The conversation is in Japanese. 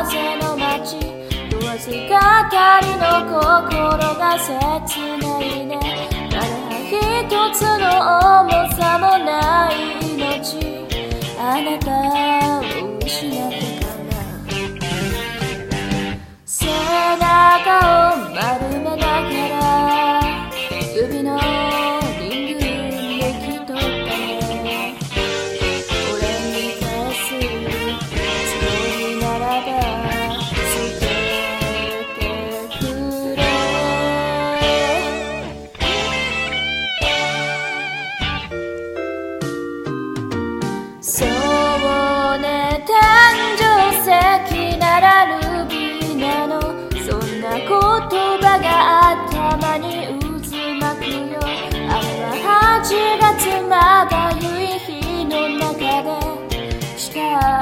風の街問わずかかりの心が切ないね誰一つの重さもない命あなたを失ってから背中を丸めながら指のリングできとったね俺に返すつもりならば捨ててくれそうね誕生石ならルビーなのそんな言葉が頭に渦巻くよあれは8月まばゆい日の中でしか